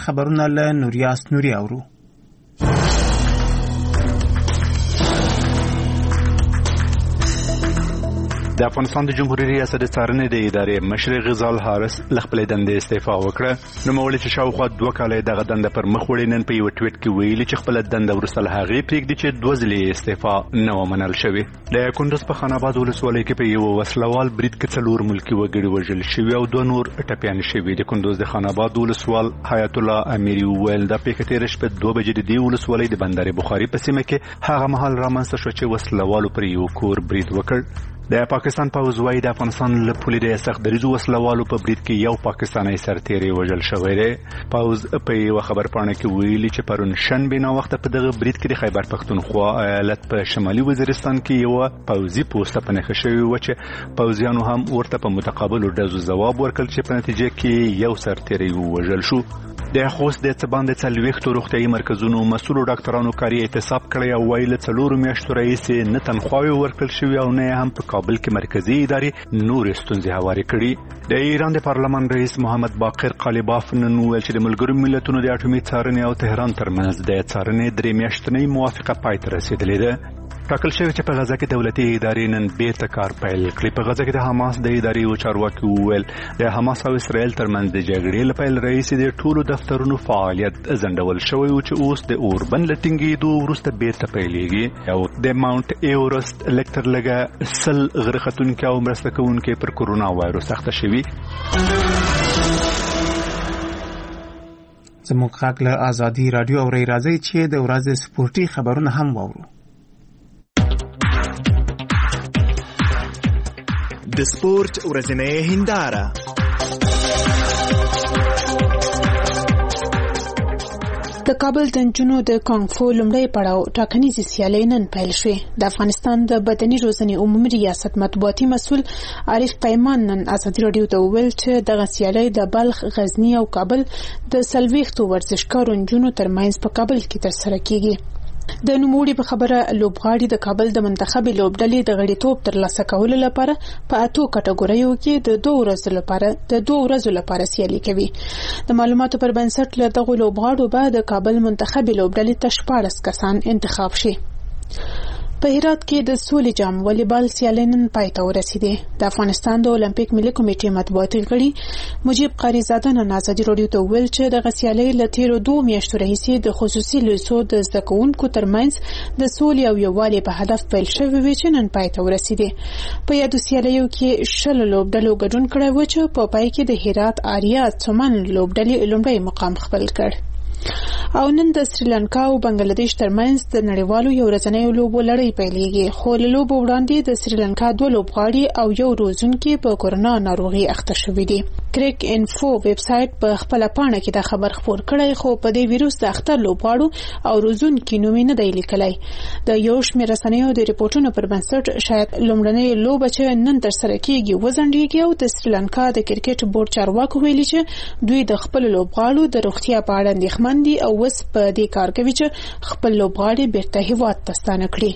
خبرونه له نوریاس نوري اورو. د افغانستان د جمهوریت ریاست څارنې د ادارې مشر غزال حارث له خپلې دندې استعفا وکړه. نوموړي چې شاوخوا 2 کاله دغه دنده پر مخ وړي نن په یو ټویټ کې ویلي چې خپله دنده وروسته له هغې پرېږدي چې 2 ځلې استعفا نه ومنل شوې. د کندوز په خان آباد ولسوالۍ کې په یو وسلوال برید کې 4 ملکي وګړي وژل شوي او 2 نور ټپیان شوي. د کندوز د خان آباد ولسوال حیات الله امیري وویل د پیښه تېره شپه 2 بجې د دې ولسوالۍ د بندر بخاري په سیمه کې هغه مهال رامنځته شو چې وسلوالو پر یو کور برید وکړ. د پاکستان پوځ وايي د افغانستان له پولې د سخت دریځو وسلوالو په برید کې یو پاکستانی سرتیری وژل شوی دی. پوځ په یو خبرپاڼه کې ویلي چې پرون شنبه نا وخت په دغه برید کې د خیبر پختونخوا ایالت په شمالي وزیرستان کې یو پوځي پوسټ په نښه شوی و چې پوځیانو هم ورته په متقابل ډزو ځواب ورکړ چې په نتیجه کې یو سرتیری وژل شو. د خوست د څباند 40 روغتیايي مرکزونو مسؤل ډاکټرانو کاري اعتصاب کړی او ویل 4 میاشتو راهیسې نه تنخواوې ورکړل شوې او نه هم په کابل کې مرکزی ادارې نور ستونزې هوارې کړي. د ایران د پارلمان رئیس محمد باقر قالیباف نن ویل چې د ملګرو ملتونو د اټومي څارنې او تهران ترمنځ د څارنې 3 میاشتنۍ موافقه پای ته رسیدلې ده. ټاکل شوی چې په غزه کې دولتي ادارې نن بیرته کار پیل کړي. په غزه کې د حماس د ادارې او چارواکي وویل د حماس او اسرائیل ترمنځ د جګړې له پیل راهیسې د ټولو دفترونو فعالیت ځنډول شوی او چې اوس د اوربند له ټینګېدو وروسته بیرته پیلېږي. او د ماونټ ایورست لکتر لګه 100 غره ختونکي او مرسته کوونکي پر کورونا وایروس اخته شوي. زموږ غږ له ازادي رادیو اورئ. راځئ چې د ورځې سپورتي خبرونه هم واورو. د سپورت ورځنۍ هنداره. د کابل د نجونو د کانګ فو لومړی پړاو ټاکنیزې سیالۍ نن پیل شوې. د افغانستان د بدني روزنې عمومي ریاست مطبوعاتي مسؤل عارف پیمان نن ازادي رادیو ته وویل چې دغه سیالۍ د بلخ، غزنی او کابل د 40 ورزشکارو نجونو ترمنځ په کابل کې ترسره کیږي. د نوموړي په خبره لوبغاړي د کابل د منتخبي لوبډلې د غړیتوب ترلاسه کولو لپاره په 8 کټګوریو کې د 2 ورځو لپاره سیالي کوي. د معلوماتو پر بنسټ له دغه لوبغاړو به د کابل منتخبي لوبډلې ته 14 کسان انتخاب شي. په هرات کې د سولې جام والیبال سیالۍ نن پای ته ورسېدې. د افغانستان د اولمپیک ملي کمیټې مطبوعاتي غړي مجيب قاریزاده نن ازادي رادیو ته ویل چې د سیالۍ له تیرو 2 میاشتو راهیسې د خصوصي لیسو د زده کوونکو ترمنځ د سولې او یووالي په هدف پیل شوی وي چې نن پای ته ورسېدې. په یادو سیالیو کې 20 لوبډلو ګډون کړی و چې په پای کې د هرات آریا څمن لوبډلې لومړی مقام خپل کړ. او نن د سریلانکا او بنگلاديش ترمنځ د نړیوالو یو ورځنۍ لوبو لړۍ پیلېږي. خو له لوبو وړاندې د سریلانکا 2 لوبغاړي او یو روزونکي په کورونا ناروغي اخته شوي دي. کریک انفو ویب سایټ په خپل پاڼه کې دا خبر خپور کړی خو په دې ویروس د اخته لوبغاړو او روزونکي نوم نه دی لیکلی. د یو شمېر رسنیو د ریپورتونو پر بنسټ شاید لومړنۍ لوبه چې نن ترسره کیږي وځنډیږي او د سریلانکا د کرکټ بورډ چارواکو ویلي چې دوی د خپل لوبغاړو د روغتیا په اړه اندېښمن دي او وس په دې کار کوي چې خپل لوبغاړي بیرته هیواد ته ستانه کړي.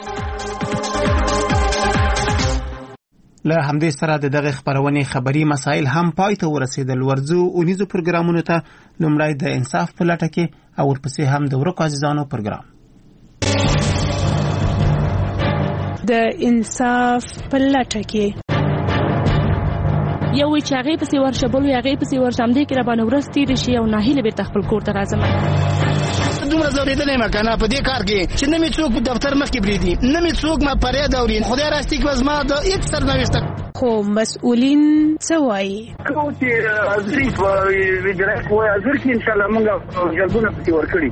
له همدې سره د دغه خبرونې خبري مسایل هم پای ته ورسېدل. ورځو اونیزو پروګرامونو ته لومړی د انصاف په لټه کې او ورپسې هم د ورکو عزیزانو پروګرام. د انصاف په لټه کې یو چې هغه پسې ورشه بل هغه پسې ورشم دې کې را باندې ورستې رشي او ناهیله به تخپل کور ته راځم. دومره زوریدلې مکنه په دې کار کې چې نه می څوک په دفتر مخ کې بریدي نه می څوک ما پرې دوري خدای راستي کې وزما د هیڅ سرنوشت خو مسؤلین څه وایي کوم چې ازري په ویډرا کوه ازر کې ان شاء الله موږ جلبونه پکې ورکړي.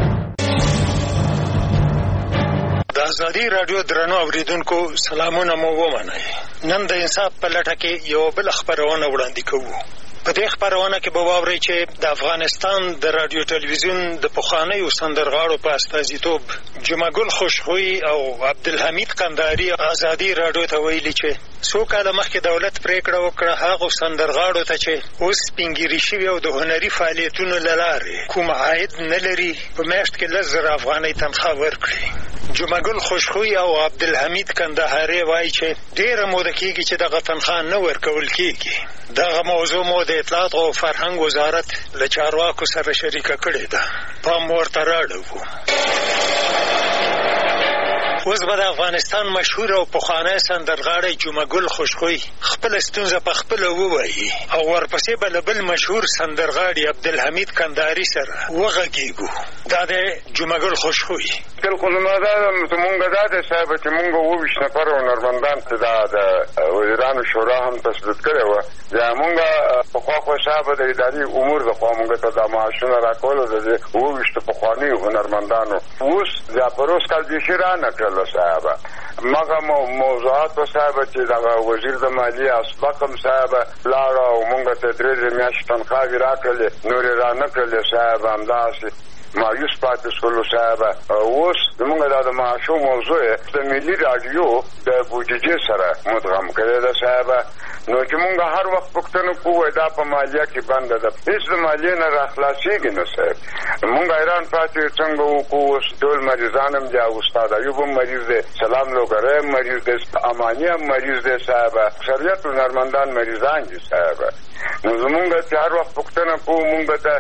د ازادي رادیو درنو اوریدونکو سلامونه مو ومنئ. نن د انصاف په لټه کې یو بل خبرونه وړاندې کوو. په دې خبرونه کې به واورئ چې د افغانستان د رادیو ټلویزیون د پخوانیو سندرغاړو په استازیتوب جمعګل خوشخویی او عبدالحمید قندهاري ازادي رادیو ته ویلي چې څو کاله مخکې دولت پریکړه وکړه هغو سندرغاړو ته چې اوس سپینګیري شوي او د هنري فعالیتونو له لارې کوم عاید نه لري په میاشت کې 10,000 افغانۍ تنخواه ورکړي. جمعګل خوشخوی او عبدالحمید کندهاري وایي چې ډېره موده کېږي چې دغه تنخوا نه ورکول کېږي. دغه موضوع مو د اطلاعات او فرهنګ وزارت له چارواکو سره شریکه کړې ده. پام ورته راړو. اوس به د افغانستان مشهور او پخوانی سندرغاړی جمعګل خوشخوی خپل ستونزه په خپله ووایي او ورپسې به له بل مشهور سندرغاړي عبدالحمید کندهاري سره وغږېږو. دا د جمعګل خوشخوی. خو زما دا مونږ دا دی صاحب چې مونږ 22 نفر هنرمندان ته دا د وزیرانو شورا هم تثبیت کړې وه. یا مونږ پخوا خو صاحب د اداري امور دخوا مونږ ته دا معاشونه راکولو د 22 پخوانیو هنرمندانو. اوس دا پر اوس کال بیخي رانه کړله صاحبه. مغه موضوعاتو صاحبه چې دغه وزیر د مالیې اسبق هم صاحبه لاړه او مونږ ته 3 میاشتې تنخواوې راکړلې، نورې رانه کړلې صاحبه. همداسې مایوس پاتې شولو صاحبه. اوس زمونږ دا د معاشو موضوع د ملي راډیو د بودیجې سره مدغم کړې ده صاحبه. نو چې مونږ هر وخت پوښتنه کوو دا په مالیه کې بنده ده، هېڅ د مالیې نه راخلاصېږي نه صاحب. مونږ حیران پاتې څنګه وکړو. اوس ټول مریضان هم دي، استاد ایوب هم مریض دی، سلام لوګری هم مریض دی، اماني هم مریض دی صاحبه. اکثریت هنرمندان مریضان دي صاحبه. نو زمونږ چې هر وخت پوښتنه کوو مونږ ته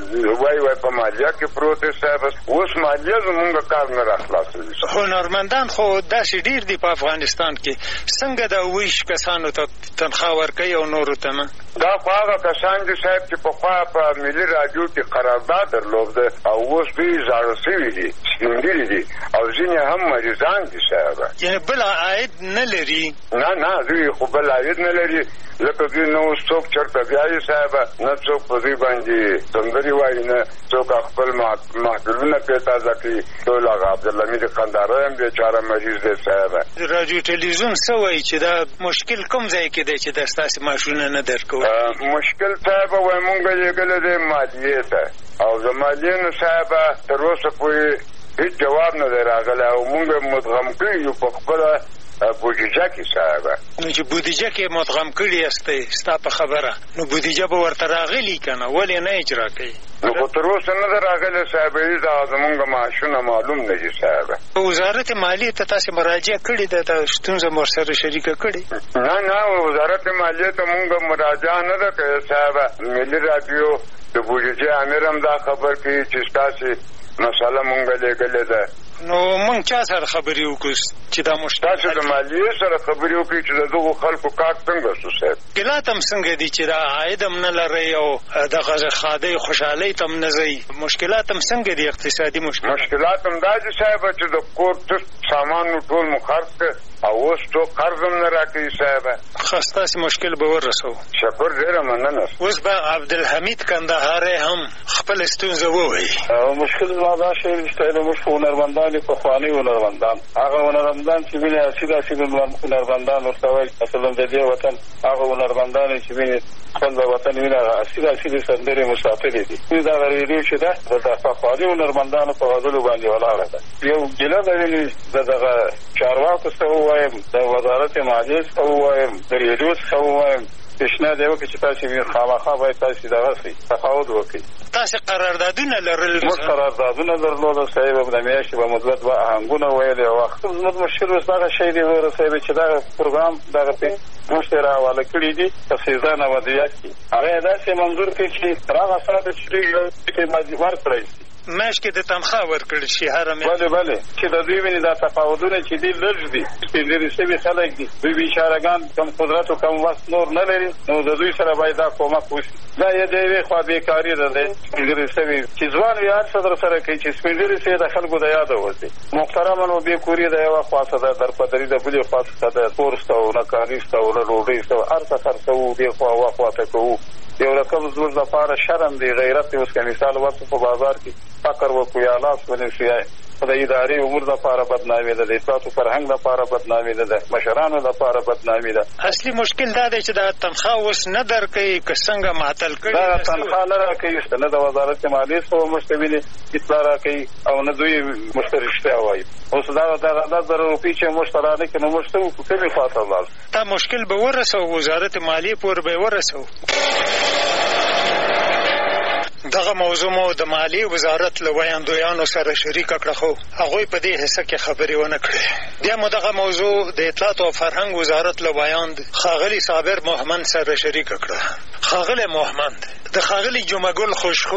وایي په مالیه کې پروت دی صاحبه. اوس مالیه زمونږ کار نه راخلاصوي. هنرمندان خو داسې ډېر دي په افغانستان کې، څنګه د 22 کسانو ته تنخوا ورکوي او نورو ته نه؟ دا خو هغه کسان دي صاحب چې پخوا په ملي راډیو کې قرارداد درلوده او اوس دوی زاړه سوي دي، سپینګیري دي او ځینې هم مریضان دي صاحبه. یعنې بل عاید نه لري؟ نه دوی خو بل عاید نه لري. لکه دوی نه اوس څوک چېرته بیایي صاحبه، نه څوک په دوی باندې سندرې وایي، نه څوک خپل محفلونه پرې تازه کوي. ټول هغه عبدالحمید کندهاري هم بېچاره مریض دی صاحبه. راډیو ټلویزیون څه وایي چې دا مشکل کوم ځای کې دی چې دا ستاسې معاشونه نه درکوي؟ مشکل صاحبه وایي مونږ لېږلی دی مالیې ته او د مالیې نه صاحبه تر اوسه پورې هېڅ جواب نه دی راغلی او مونږ مدغم کړي یو په خپله بودیجه کې صاحبه. نو چې بودیجه کې مدغم کړي یاستئ ستا په خبره، نو بودیجه به ورته راغلي که نه؟ ولې نه اجرا کوي؟ نو خو تر اوسه نه ده راغلی صاحبه. دا زمونږ معاشونه معلوم نه دي صاحبه. وزارت مالیې ته تاسې مراجعه کړې ده؟ دا ستونزه مو ورسره شریکه کړې؟ نه وزارت مالیې ته مونږ مراجعه نه ده کړې صاحبه. ملي راډیو د بودیجې امیر هم دا خبر کوي چې ستاسې مسله مونږ لېږلې ده. نو مونږ چا سره خبرې وکړو چې دا مشکل؟ تاسو د مالیې سره خبرې وکړئ چې د دغو خلکو کار څنګه شو صاحب. مشکلات هم څنګه دي چې دا عاید هم نه لرئ او دغه ښادۍ خوشحالۍ ته هم نه ځئ؟ مشکلات هم څنګه دي اقتصادي مشکلات هم دا دي صاحبه چې د کور سامان ټول مو خرڅ کړ او اوس څوک قرض هم نه راکوي صاحبه. ښه ستاسې مشکل به ورسوو. شکر ډېره مننه. اوس به عبدالحمید کندهاري هم خپل ستونزه ووایي. مشکل زما دا شی دی چې موږ هنرمندان یو، پخواني هنرمندان، هغه هنرمندان چې ویني اصلي هنرمندان ورته وایي مثلا د دې وطن هغه هنرمندان چې ویني خپل د وطن ویني هغه اصلي سندرې مسافرې دي. دا غریبي چې ده د پخواني هنرمندانو په غزلو باندې ولاړه ده. یو ګیله ده ویني دغه چارواکو څخه ووایم، د وزارت مالیې څخه ووایم، د ریډیو څخه ووایم، پیشنهاد یې وکړي چې تاسې خامخا باید تاسې دغه شئ، تفاوت وکړئ. تاسې قراردادونه لرل؟ موږ قراردادونه درلودل صاحب. د میاشتې به مثبت به آهنګونه ویلې او وخت زموږ مشکل اوس دغه شی دی ویره صاحب چې دغه پروګرام دغه موږ ته راحواله کړي دي په سیزان او ودیات کې. هغه یې داسې منظور کړي چې راغه سره چې ورکړی شي میاشت کې د تنخوا ورکړل شي هره میاشت. بله چې د دوی ویني دا تفاوتونه چې دي لږ دي، سپینږیري شوي خلک دي، دوی بیچارهګان کم قدرت او کم وخت نور نه لري، نو د دوی سره باید دا کومک وشي. دا یې د یوې خوا بیکاري ده دی سپینږیري شوي چې ځوان وي هر څه در سره کوي چې سپینږیري شوي د خلکو د یاده وځي. محترمه نو بېکوري د یوه خوا څه ده، درپدري د بلې خوا څه ده، کور شته او نه کالي شته او نه ډوډۍ شته، هر څه خرڅوو دې خوا وا خواته کوو. یو رقم زموږ لپاره شرم دی، غیرت دی. اوس که مثال ورته په بازار کې فقر وکړو یا لاس ونیسو یا د ادارې امور لپاره بدنامي ده، د اطلاعاتو فرهنګ لپاره بدنامي ده، د مشرانو لپاره بدنامي ده. اصلي مشکل دا دی چې دا تنخوا اوس نه درکوي که څنګه معطل کړي؟ دا تنخوا نه راکوي، نه د وزارت مالیې څخه موږ ته ویني اطلاع راکوي او نه دوی موږ ته رښتیا وایي. اوس دغه 10,000 روپۍ چې موږ ته رانکړي نو موږ ته وکړو کومې خوا ته ولاړ؟ دا مشکل به ورسوو، وزارت مالیې پورې به یې ورسوو. دغه موضوع مو د مالیې وزارت له ویاندویانو سره شریکه کړه خو هغوی په دې حصه کې خبرې ونه کړې. بیا مو دغه موضوع د اطلاعات او فرهنګ وزارت له ویاند ښاغلي صابر محمد سره شریکه کړه. ښاغلی محمد، د ښاغلي جمعه ګل خوشخو